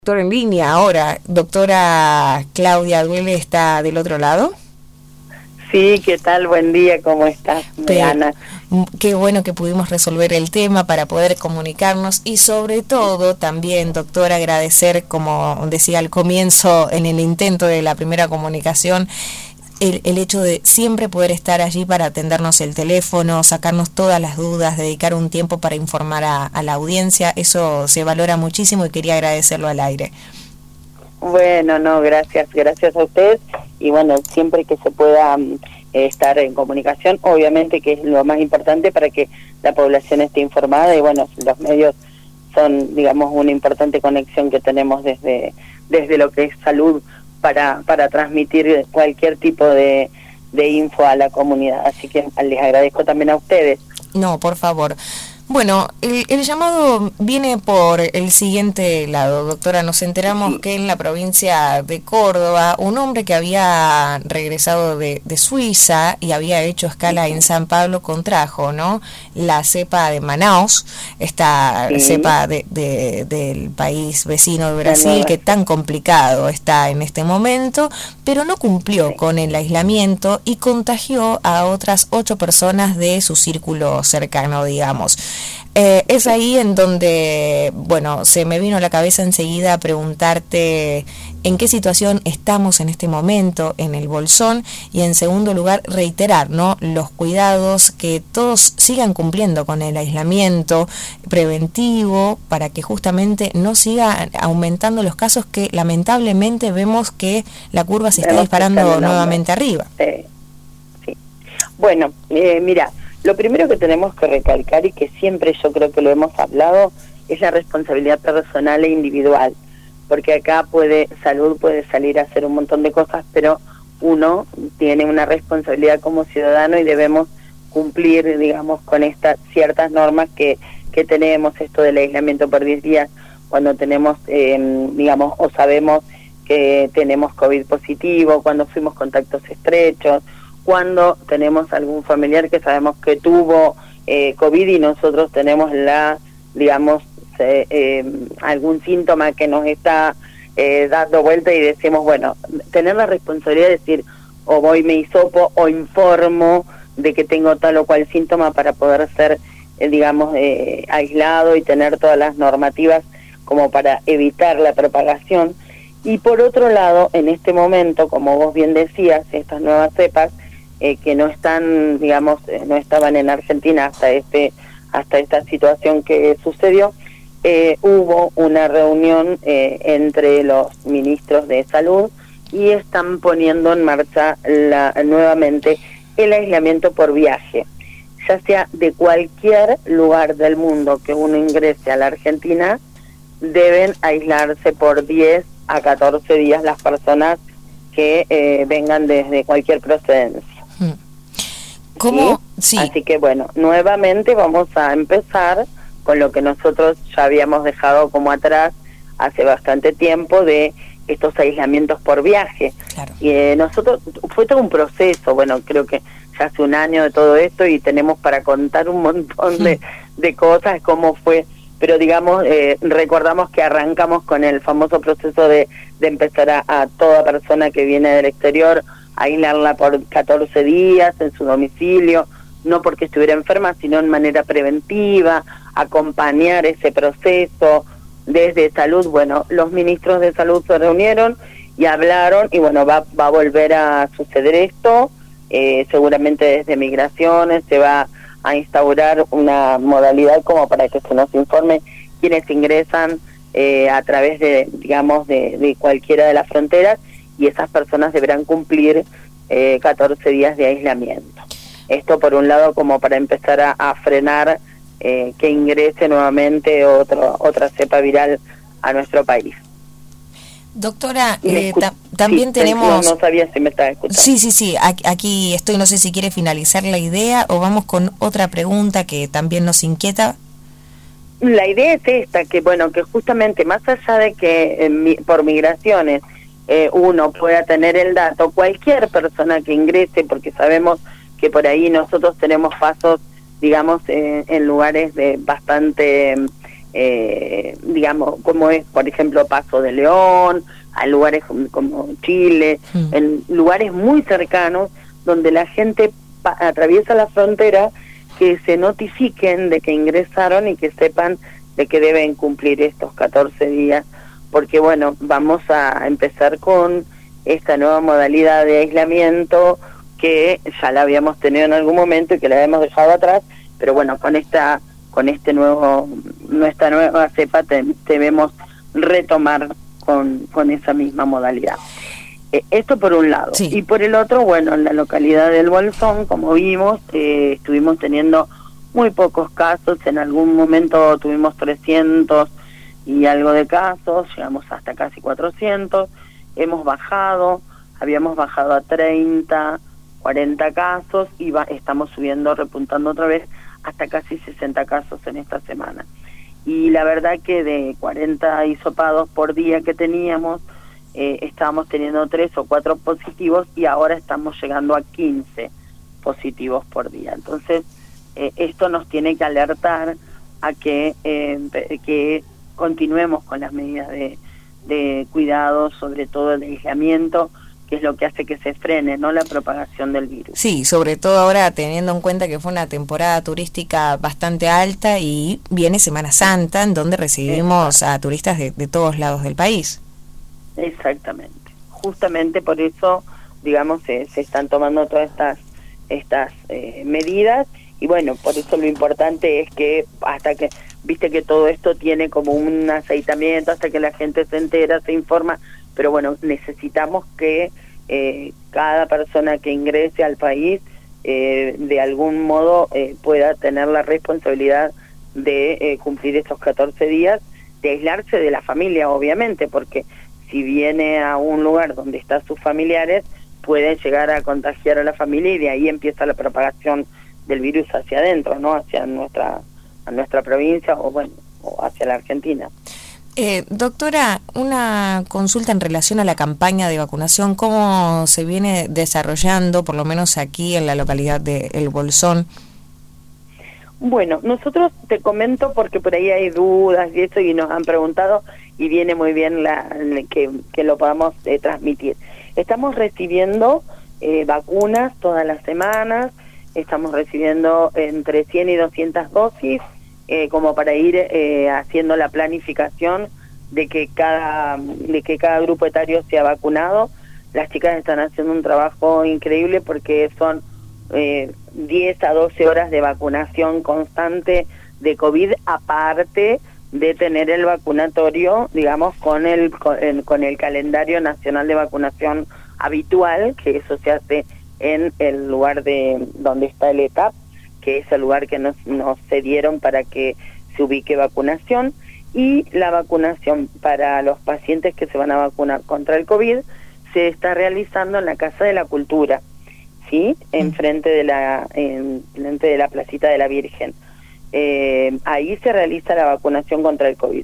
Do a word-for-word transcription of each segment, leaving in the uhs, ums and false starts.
Doctor en línea ahora, doctora Claudia Duele está del otro lado. Sí, ¿qué tal? Buen día, ¿cómo estás, Ana? Qué bueno que pudimos resolver el tema para poder comunicarnos y sobre todo también, doctora, agradecer, como decía al comienzo en el intento de la primera comunicación, El, el hecho de siempre poder estar allí para atendernos el teléfono, sacarnos todas las dudas, dedicar un tiempo para informar a, a la audiencia, eso se valora muchísimo y quería agradecerlo al aire. Bueno, no, gracias, gracias a ustedes y bueno, siempre que se pueda um, estar en comunicación, obviamente que es lo más importante para que la población esté informada y bueno, los medios son, digamos, una importante conexión que tenemos desde, desde lo que es salud, para para transmitir cualquier tipo de, de info a la comunidad. Así que les agradezco también a ustedes. No, por favor. Bueno, el, el llamado viene por el siguiente lado, doctora. Nos enteramos sí. que en la provincia de Córdoba, un hombre que había regresado de, de Suiza y había hecho escala en San Pablo contrajo, ¿no? La cepa de Manaus, esta sí. cepa de, de, del país vecino de Brasil, que tan complicado está en este momento, pero no cumplió sí. con el aislamiento y contagió a otras ocho personas de su círculo cercano, digamos. Eh, es ahí en donde, bueno, se me vino a la cabeza enseguida preguntarte en qué situación estamos en este momento en el Bolsón y en segundo lugar reiterar, ¿no?, los cuidados, que todos sigan cumpliendo con el aislamiento preventivo para que justamente no siga aumentando los casos que lamentablemente vemos que la curva se está disparando nuevamente arriba. Sí, sí. Bueno, eh, mira, lo primero que tenemos que recalcar y que siempre yo creo que lo hemos hablado es la responsabilidad personal e individual, porque acá puede salud puede salir a hacer un montón de cosas, pero uno tiene una responsabilidad como ciudadano y debemos cumplir, digamos, con estas ciertas normas que, que tenemos, esto del aislamiento por diez días, cuando tenemos, eh, digamos, o sabemos que tenemos COVID positivo, cuando fuimos contactos estrechos, cuando tenemos algún familiar que sabemos que tuvo eh, COVID y nosotros tenemos la, digamos, eh, eh, algún síntoma que nos está eh, dando vuelta y decimos, bueno, tener la responsabilidad de decir, o voy me hisopo o informo de que tengo tal o cual síntoma para poder ser, eh, digamos, eh, aislado y tener todas las normativas como para evitar la propagación. Y por otro lado, en este momento, como vos bien decías, estas nuevas cepas, Eh, que no están, digamos, eh, no estaban en Argentina hasta este hasta esta situación que sucedió, eh, hubo una reunión eh, entre los ministros de salud y están poniendo en marcha la, nuevamente el aislamiento por viaje, ya sea de cualquier lugar del mundo que uno ingrese a la Argentina, deben aislarse por diez a catorce días las personas que eh, vengan desde cualquier procedencia. ¿Cómo? ¿Sí? Sí. Así que bueno, nuevamente vamos a empezar con lo que nosotros ya habíamos dejado como atrás hace bastante tiempo, de estos aislamientos por viaje. Claro. Y eh, nosotros, fue todo un proceso, bueno, creo que ya hace un año de todo esto y tenemos para contar un montón de, de cosas, cómo fue, pero digamos, eh, recordamos que arrancamos con el famoso proceso de, de empezar a, a toda persona que viene del exterior, aislarla por catorce días en su domicilio, no porque estuviera enferma, sino en manera preventiva, acompañar ese proceso desde salud. Bueno, los ministros de salud se reunieron y hablaron, y bueno, va, va a volver a suceder esto, eh, seguramente desde migraciones se va a instaurar una modalidad como para que se nos informe quienes ingresan eh, a través de, digamos, de, de cualquiera de las fronteras, y esas personas deberán cumplir eh, catorce días de aislamiento. Esto por un lado como para empezar a, a frenar eh, que ingrese nuevamente otro, otra cepa viral a nuestro país. Doctora, eh, ta también sí, tenemos... No sabía si me estaba escuchando. Sí, sí, sí, aquí estoy, no sé si quiere finalizar la idea o vamos con otra pregunta que también nos inquieta. La idea es esta, que bueno, que justamente más allá de que eh, mi, por migraciones Eh, uno pueda tener el dato, cualquier persona que ingrese, porque sabemos que por ahí nosotros tenemos pasos, digamos, eh, en lugares de bastante eh, digamos, como es, por ejemplo, Paso de León, a lugares como, como Chile, mm. en lugares muy cercanos, donde la gente pa- atraviesa la frontera, que se notifiquen de que ingresaron y que sepan de que deben cumplir estos catorce días, porque bueno, vamos a empezar con esta nueva modalidad de aislamiento que ya la habíamos tenido en algún momento y que la habíamos dejado atrás, pero bueno, con esta con este nuevo nuestra nueva cepa te, debemos retomar con, con esa misma modalidad. Eh, esto por un lado. Sí. Y por el otro, bueno, en la localidad del Bolsón, como vimos, eh, estuvimos teniendo muy pocos casos, en algún momento tuvimos trescientos y algo de casos, llegamos hasta casi cuatrocientos, hemos bajado, habíamos bajado a treinta, cuarenta casos y va, estamos subiendo, repuntando otra vez hasta casi sesenta casos en esta semana. Y la verdad que de cuarenta hisopados por día que teníamos, eh, estábamos teniendo tres o cuatro positivos y ahora estamos llegando a quince positivos por día. Entonces, eh, esto nos tiene que alertar a que, eh, que continuemos con las medidas de, de cuidado, sobre todo el aislamiento, que es lo que hace que se frene, ¿no?, la propagación del virus. Sí, sobre todo ahora teniendo en cuenta que fue una temporada turística bastante alta y viene Semana Santa, en donde recibimos Exacto. a turistas de, de todos lados del país. Exactamente. Justamente por eso, digamos, se, se están tomando todas estas estas eh, medidas y bueno, por eso lo importante es que hasta que, viste que todo esto tiene como un aceitamiento, hasta que la gente se entera, se informa, pero bueno, necesitamos que eh, cada persona que ingrese al país eh, de algún modo eh, pueda tener la responsabilidad de eh, cumplir estos catorce días, de aislarse de la familia, obviamente, porque si viene a un lugar donde están sus familiares, puede llegar a contagiar a la familia y de ahí empieza la propagación del virus hacia adentro, ¿no?, hacia nuestra, a nuestra provincia o bueno, o hacia la Argentina. Eh, doctora, una consulta en relación a la campaña de vacunación, ¿cómo se viene desarrollando, por lo menos aquí en la localidad de El Bolsón? Bueno, nosotros te comento porque por ahí hay dudas y eso y nos han preguntado y viene muy bien la, que, que lo podamos eh, transmitir. Estamos recibiendo eh, vacunas todas las semanas, estamos recibiendo entre cien y doscientas dosis, Eh, como para ir eh, haciendo la planificación de que cada de que cada grupo etario sea vacunado. Las chicas están haciendo un trabajo increíble porque son eh, diez a doce horas de vacunación constante de COVID, aparte de tener el vacunatorio, digamos, con el con el, con el calendario nacional de vacunación habitual, que eso se hace en el lugar de donde está el E T A P, que es el lugar que nos, nos cedieron para que se ubique vacunación, y la vacunación para los pacientes que se van a vacunar contra el COVID se está realizando en la Casa de la Cultura, ¿sí?, enfrente de la en frente de la Placita de la Virgen. Eh, ahí se realiza la vacunación contra el COVID.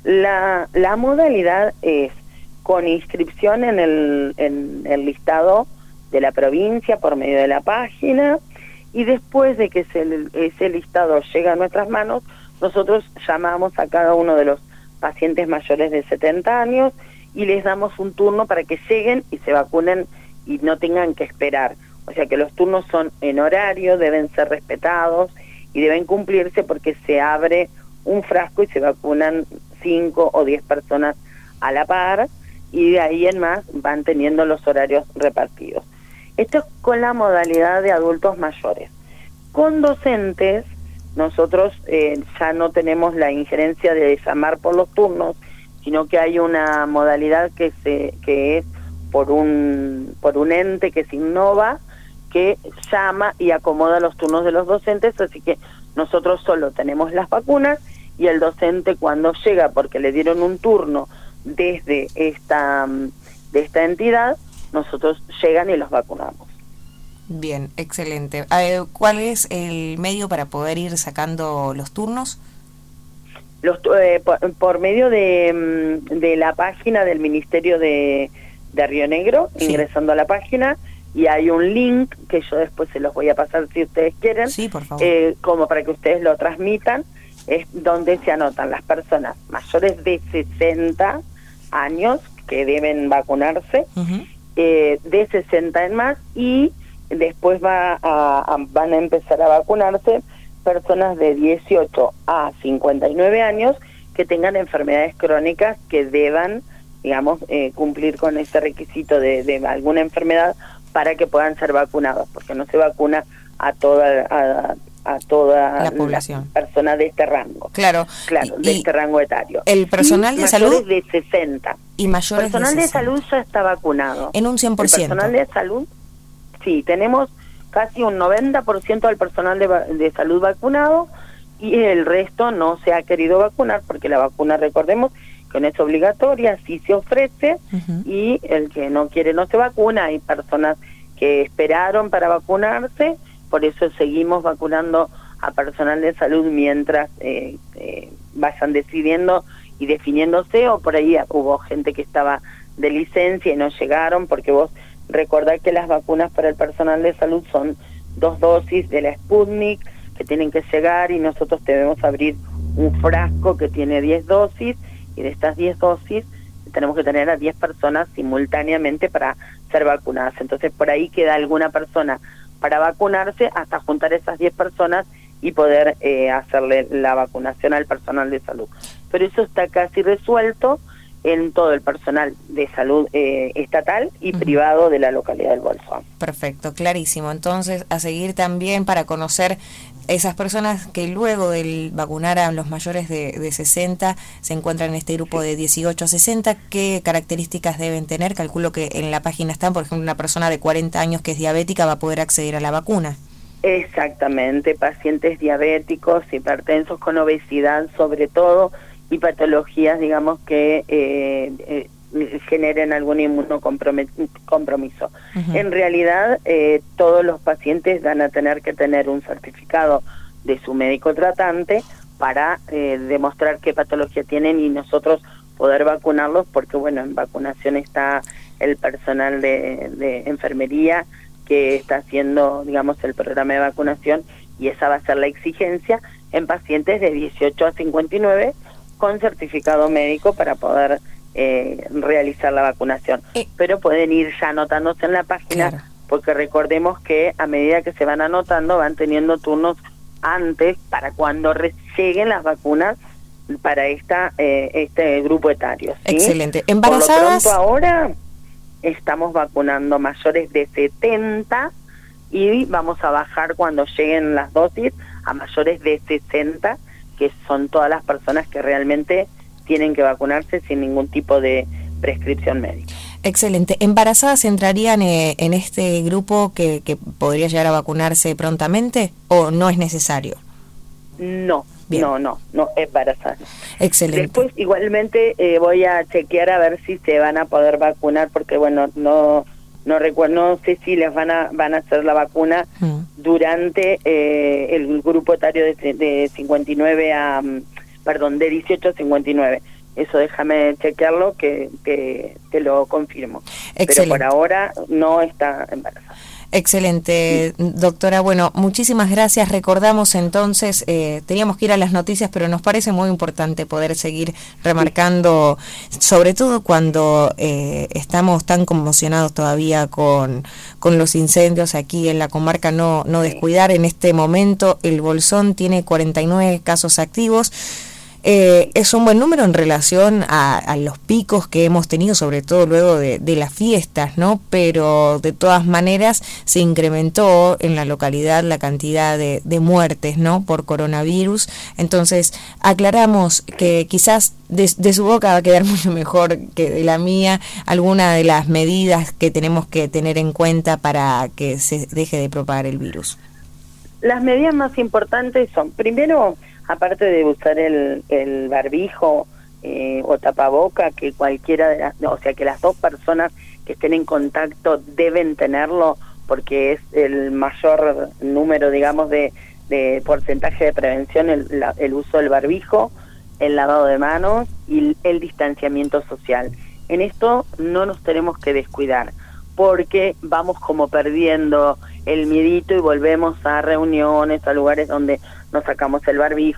La, la modalidad es con inscripción en el, en el listado de la provincia por medio de la página, y después de que ese, ese listado llega a nuestras manos, nosotros llamamos a cada uno de los pacientes mayores de setenta años y les damos un turno para que lleguen y se vacunen y no tengan que esperar. O sea que los turnos son en horario, deben ser respetados y deben cumplirse porque se abre un frasco y se vacunan cinco o diez personas a la par y de ahí en más van teniendo los horarios repartidos. Esto es con la modalidad de adultos mayores. Con docentes, nosotros eh, ya no tenemos la injerencia de llamar por los turnos, sino que hay una modalidad que se que es por un por un ente que se innova, que llama y acomoda los turnos de los docentes, así que nosotros solo tenemos las vacunas y el docente cuando llega, porque le dieron un turno desde esta, de esta entidad, nosotros llegan y los vacunamos. Bien, excelente. ¿Cuál es el medio para poder ir sacando los turnos? Los, eh, por, por medio de, de la página del Ministerio de, de Río Negro, sí. Ingresando a la página, y hay un link que yo después se los voy a pasar si ustedes quieren, sí, por favor. Eh, como para que ustedes lo transmitan, es donde se anotan las personas mayores de sesenta años que deben vacunarse, uh-huh. eh, de sesenta en más, y después va a, a, van a empezar a vacunarse personas de dieciocho a cincuenta y nueve años que tengan enfermedades crónicas que deban, digamos, eh, cumplir con este requisito de, de alguna enfermedad para que puedan ser vacunados, porque no se vacuna a toda a, a toda la población, la persona de este rango. Claro, claro, y, de este rango etario. El personal y de salud de sesenta. Y mayores el personal de, de salud ya está vacunado. En un cien por ciento. El personal de salud, sí, tenemos casi un noventa por ciento del personal de, de salud vacunado, y el resto no se ha querido vacunar porque la vacuna, recordemos, que no es obligatoria, sí se ofrece, uh-huh. y el que no quiere no se vacuna. Hay personas que esperaron para vacunarse, por eso seguimos vacunando a personal de salud mientras eh, eh, vayan decidiendo y definiéndose, o por ahí hubo gente que estaba de licencia y no llegaron, porque vos recordad que las vacunas para el personal de salud son dos dosis de la Sputnik que tienen que llegar, y nosotros debemos abrir un frasco que tiene diez dosis, y de estas diez dosis tenemos que tener a diez personas simultáneamente para ser vacunadas. Entonces por ahí queda alguna persona para vacunarse hasta juntar esas diez personas y poder eh, hacerle la vacunación al personal de salud. Pero eso está casi resuelto en todo el personal de salud eh, estatal y uh-huh. privado de la localidad del Bolsón. Perfecto, clarísimo. Entonces, a seguir también para conocer esas personas que luego de vacunar a los mayores de, de sesenta se encuentran en este grupo sí. de dieciocho a sesenta, ¿qué características deben tener? Calculo que en la página están, por ejemplo, una persona de cuarenta años que es diabética va a poder acceder a la vacuna. Exactamente, pacientes diabéticos, hipertensos, con obesidad sobre todo, y patologías, digamos, que eh, eh, generen algún inmunocompromiso. Uh-huh. En realidad, eh, todos los pacientes van a tener que tener un certificado de su médico tratante para eh, demostrar qué patología tienen y nosotros poder vacunarlos, porque, bueno, en vacunación está el personal de, de enfermería que está haciendo, digamos, el programa de vacunación, y esa va a ser la exigencia en pacientes de dieciocho a cincuenta y nueve con certificado médico para poder eh, realizar la vacunación. Eh, Pero pueden ir ya anotándose en la página, claro. porque recordemos que a medida que se van anotando van teniendo turnos antes para cuando lleguen las vacunas para esta eh, este grupo etario, ¿sí? Excelente. ¿Embarazadas? Por lo pronto ahora estamos vacunando mayores de setenta y vamos a bajar cuando lleguen las dosis a mayores de sesenta, que son todas las personas que realmente tienen que vacunarse sin ningún tipo de prescripción médica. Excelente. ¿Embarazadas entrarían eh, en este grupo que, que podría llegar a vacunarse prontamente o no es necesario? No, Bien. no, no, no, embarazadas. Excelente. Después igualmente eh, voy a chequear a ver si se van a poder vacunar, porque bueno, no no recuerdo, no sé si les van a van a hacer la vacuna mm. durante eh, el grupo etario de, de cincuenta y nueve a, perdón, de dieciocho a cincuenta y nueve. Eso déjame chequearlo, que, que te lo confirmo. Excelente. Pero por ahora no está embarazada. Excelente, sí. Doctora. Bueno, muchísimas gracias. Recordamos entonces, eh, teníamos que ir a las noticias, pero nos parece muy importante poder seguir remarcando, sí. sobre todo cuando eh, estamos tan conmocionados todavía con, con los incendios aquí en la comarca, no, no descuidar. En este momento el Bolsón tiene cuarenta y nueve casos activos. Eh, es un buen número en relación a, a los picos que hemos tenido, sobre todo luego de, de las fiestas, ¿no? Pero de todas maneras se incrementó en la localidad la cantidad de, de muertes, ¿no? Por coronavirus. Entonces aclaramos que quizás de, de su boca va a quedar mucho mejor que de la mía alguna de las medidas que tenemos que tener en cuenta para que se deje de propagar el virus. Las medidas más importantes son, primero, aparte de usar el, el barbijo eh, o tapaboca, que cualquiera de las, o sea, que las dos personas que estén en contacto deben tenerlo, porque es el mayor número, digamos, de, de porcentaje de prevención, el, la, el uso del barbijo, el lavado de manos y el, el distanciamiento social. En esto no nos tenemos que descuidar, porque vamos como perdiendo el miedito y volvemos a reuniones, a lugares donde nos sacamos el barbijo,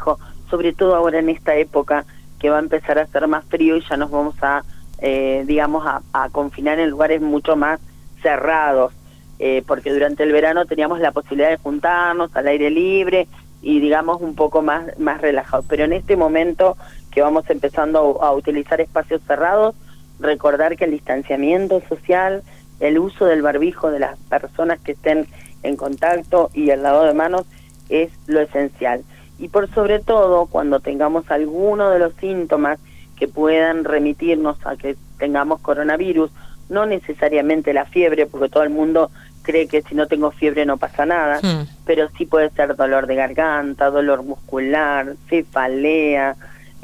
sobre todo ahora en esta época que va a empezar a hacer más frío y ya nos vamos a, eh, digamos, a, a confinar en lugares mucho más cerrados, eh, porque durante el verano teníamos la posibilidad de juntarnos al aire libre y, digamos, un poco más, más relajados. Pero en este momento que vamos empezando a, a utilizar espacios cerrados, recordar que el distanciamiento social, el uso del barbijo de las personas que estén en contacto y el lavado de manos es lo esencial. Y por sobre todo, cuando tengamos alguno de los síntomas que puedan remitirnos a que tengamos coronavirus, no necesariamente la fiebre, porque todo el mundo cree que si no tengo fiebre no pasa nada, mm. pero sí puede ser dolor de garganta, dolor muscular, cefalea,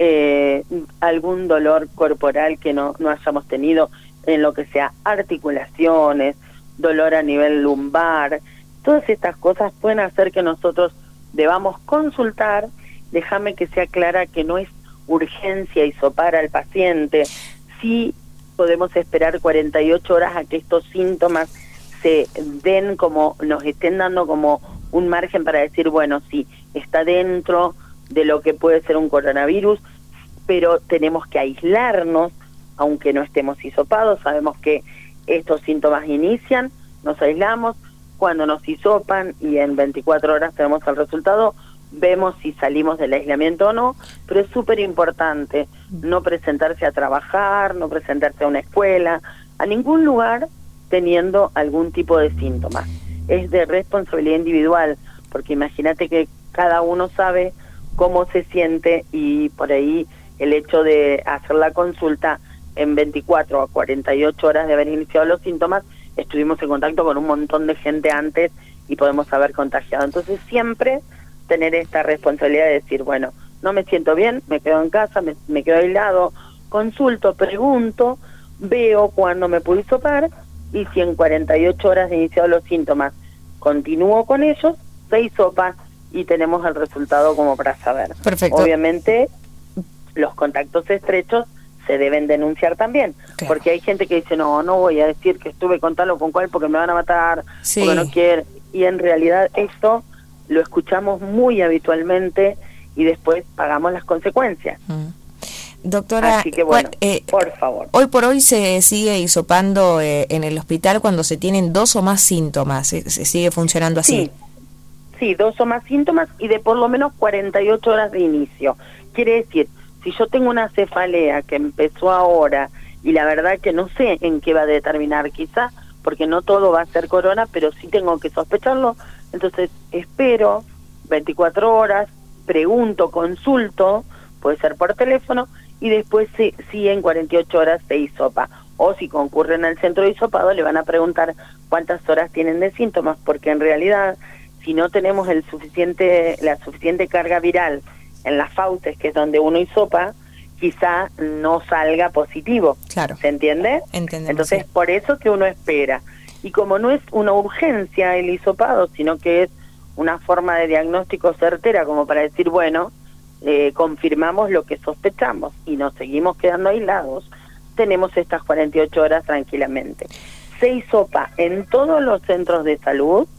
eh, algún dolor corporal que no, no hayamos tenido en lo que sea articulaciones, dolor a nivel lumbar. Todas estas cosas pueden hacer que nosotros debamos consultar. Déjame que sea clara que no es urgencia hisopar al paciente. Sí podemos esperar cuarenta y ocho horas a que estos síntomas se den como, nos estén dando como un margen para decir, bueno, sí, está dentro de lo que puede ser un coronavirus, pero tenemos que aislarnos, aunque no estemos hisopados. Sabemos que estos síntomas inician, nos aislamos, cuando nos hisopan y en veinticuatro horas tenemos el resultado, vemos si salimos del aislamiento o no, pero es súper importante no presentarse a trabajar, no presentarse a una escuela, a ningún lugar teniendo algún tipo de síntomas. Es de responsabilidad individual, porque imagínate que cada uno sabe cómo se siente y por ahí el hecho de hacer la consulta en veinticuatro a cuarenta y ocho horas de haber iniciado los síntomas, estuvimos en contacto con un montón de gente antes y podemos haber contagiado. Entonces siempre tener esta responsabilidad de decir, bueno, no me siento bien, me quedo en casa, me, me quedo aislado, consulto, pregunto, veo cuándo me puedo hisopar y si en cuarenta y ocho horas de iniciado los síntomas continúo con ellos, se hisopa y tenemos el resultado como para saber. Perfecto. Obviamente los contactos estrechos se deben denunciar también, claro, porque hay gente que dice, no, no voy a decir que estuve con tal o con cual porque me van a matar, sí, porque no quiero, y en realidad esto lo escuchamos muy habitualmente y después pagamos las consecuencias. Mm. Doctora, así que bueno, eh, por favor. Hoy por hoy se sigue hisopando eh, en el hospital cuando se tienen dos o más síntomas, ¿se, se sigue funcionando así? Sí, sí, dos o más síntomas y de por lo menos cuarenta y ocho horas de inicio. Quiere decir, si yo tengo una cefalea que empezó ahora y la verdad que no sé en qué va a determinar, quizá porque no todo va a ser corona, pero sí tengo que sospecharlo, entonces espero veinticuatro horas, pregunto, consulto, puede ser por teléfono, y después sí, sí en cuarenta y ocho horas se hisopa. O si concurren al centro de hisopado le van a preguntar cuántas horas tienen de síntomas, porque en realidad si no tenemos el suficiente la suficiente carga viral en las fauces, que es donde uno hisopa, quizá no salga positivo. Claro. ¿Se entiende? Entendemos. Entonces, sí. por eso que uno espera. Y como no es una urgencia el hisopado, sino que es una forma de diagnóstico certera, como para decir, bueno, eh, confirmamos lo que sospechamos y nos seguimos quedando aislados, tenemos estas cuarenta y ocho horas tranquilamente. Se hisopa en todos los centros de salud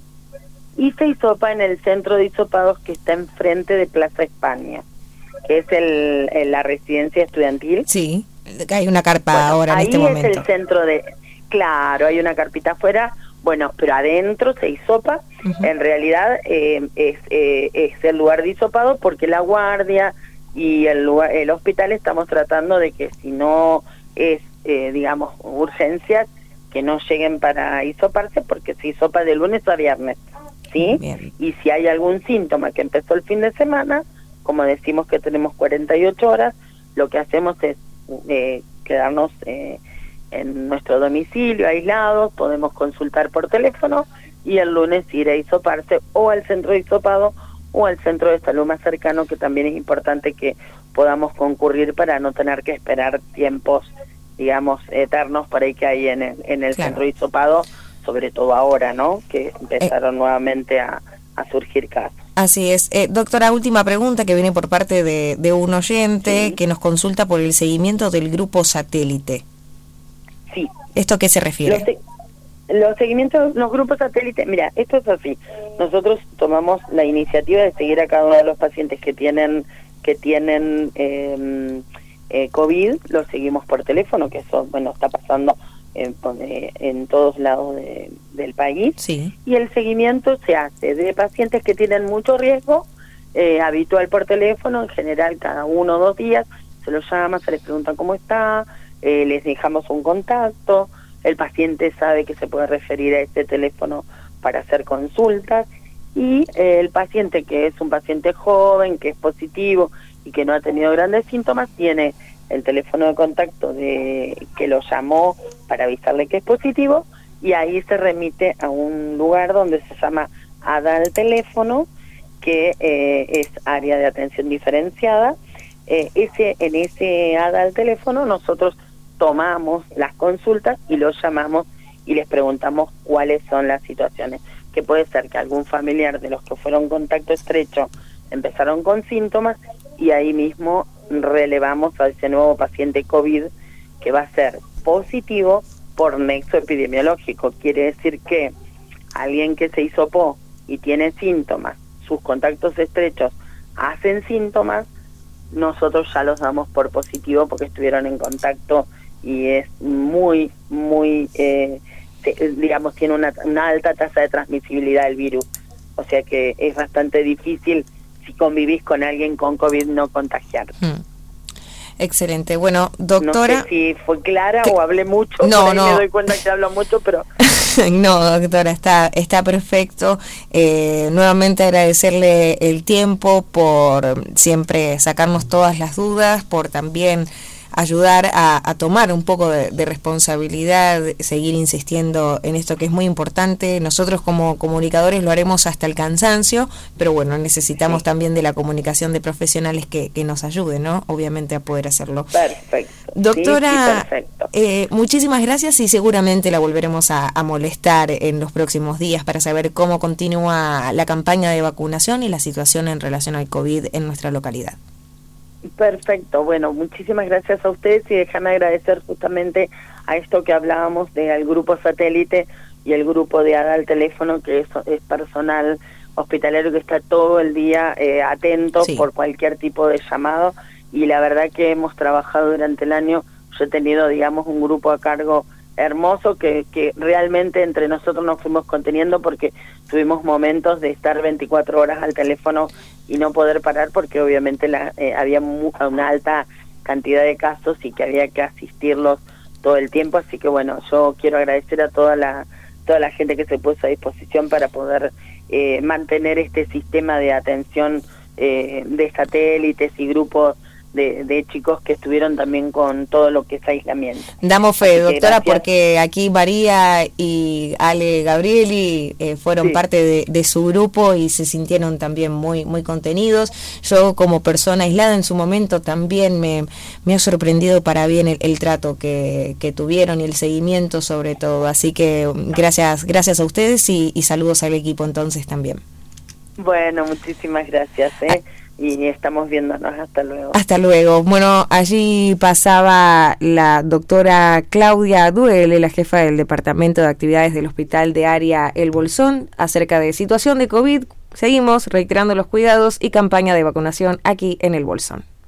y se hisopa en el centro de hisopados que está enfrente de Plaza España, que es el, el la residencia estudiantil. Sí, hay una carpa bueno, ahora en ahí este momento. Ahí es el centro de... Claro, hay una carpita afuera, bueno, pero adentro se hisopa. Uh-huh. En realidad eh, es, eh, es el lugar de hisopado porque la guardia y el, lugar, el hospital estamos tratando de que si no es, eh, digamos, urgencias, que no lleguen para hisoparse porque se hisopa de lunes a viernes, ¿sí? Bien. Y si hay algún síntoma que empezó el fin de semana, como decimos que tenemos cuarenta y ocho horas, lo que hacemos es eh, quedarnos eh, en nuestro domicilio, aislados, podemos consultar por teléfono y el lunes ir a hisoparse o al centro de hisopado o al centro de salud más cercano, que también es importante que podamos concurrir para no tener que esperar tiempos, digamos, eternos por ahí que hay en el, en el claro. centro de hisopado, sobre todo ahora, ¿no? Que empezaron eh. nuevamente a, a surgir casos. Así es. Eh, doctora, última pregunta que viene por parte de, de un oyente sí. que nos consulta por el seguimiento del grupo satélite. Sí. ¿Esto a qué se refiere? Los, los seguimientos, los grupos satélites, mira, esto es así. Nosotros tomamos la iniciativa de seguir a cada uno de los pacientes que tienen que tienen eh, eh, COVID, los seguimos por teléfono, que eso, bueno, está pasando en, en todos lados de, del país. Sí. Y el seguimiento se hace de pacientes que tienen mucho riesgo, eh, habitual por teléfono, en general cada uno o dos días, se los llama, se les pregunta cómo está, eh, les dejamos un contacto, el paciente sabe que se puede referir a este teléfono para hacer consultas, y eh, el paciente que es un paciente joven, que es positivo y que no ha tenido grandes síntomas, tiene el teléfono de contacto de que lo llamó para avisarle que es positivo, y ahí se remite a un lugar donde se llama A D A al teléfono, que eh, es área de atención diferenciada. Eh, ese en ese A D A al teléfono nosotros tomamos las consultas y los llamamos y les preguntamos cuáles son las situaciones, que puede ser que algún familiar de los que fueron contacto estrecho empezaron con síntomas, y ahí mismo relevamos a ese nuevo paciente COVID que va a ser positivo por nexo epidemiológico. Quiere decir que alguien que se hisopó y tiene síntomas, sus contactos estrechos hacen síntomas, nosotros ya los damos por positivo porque estuvieron en contacto, y es muy, muy, eh, digamos, tiene una, una alta tasa de transmisibilidad del virus. O sea que es bastante difícil, si convivís con alguien con COVID, no contagiar. Hmm. Excelente. Bueno, doctora... No sé si fue clara que... o hablé mucho. No, por ahí no. me doy cuenta que hablo mucho, pero... No, doctora, está, está perfecto. Eh, nuevamente agradecerle el tiempo por siempre sacarnos todas las dudas, por también ayudar a, a tomar un poco de, de responsabilidad, seguir insistiendo en esto que es muy importante. Nosotros como comunicadores lo haremos hasta el cansancio, pero bueno, necesitamos sí. también de la comunicación de profesionales que, que nos ayuden, ¿no? Obviamente a poder hacerlo. Perfecto. Doctora, sí, sí, perfecto. Eh, muchísimas gracias, y seguramente la volveremos a, a molestar en los próximos días para saber cómo continúa la campaña de vacunación y la situación en relación al COVID en nuestra localidad. Perfecto, bueno, muchísimas gracias a ustedes, y déjame agradecer justamente a esto que hablábamos del grupo satélite y el grupo de A D A al teléfono, que es, es personal hospitalario que está todo el día eh, atento sí. por cualquier tipo de llamado, y la verdad que hemos trabajado durante el año. Yo he tenido, digamos, un grupo a cargo hermoso que, que realmente entre nosotros nos fuimos conteniendo, porque tuvimos momentos de estar veinticuatro horas al teléfono y no poder parar, porque obviamente la, eh, había mu- una alta cantidad de casos y que había que asistirlos todo el tiempo. Así que bueno, yo quiero agradecer a toda la toda la gente que se puso a disposición para poder eh, mantener este sistema de atención eh, de satélites y grupos De, de chicos que estuvieron también con todo lo que es aislamiento. Damos fe, Así doctora, gracias. Porque aquí María y Ale Gabrieli eh, fueron sí. parte de, de su grupo y se sintieron también muy muy contenidos. Yo como persona aislada en su momento también me, me ha sorprendido para bien el, el trato que, que tuvieron y el seguimiento sobre todo. Así que gracias, gracias a ustedes y, y saludos al equipo entonces también. Bueno, muchísimas gracias, ¿eh? Ah. Y estamos viéndonos. Hasta luego. Hasta luego. Bueno, allí pasaba la doctora Claudia Duele, la jefa del Departamento de Actividades del Hospital de Área El Bolsón, acerca de situación de COVID. Seguimos reiterando los cuidados y campaña de vacunación aquí en El Bolsón.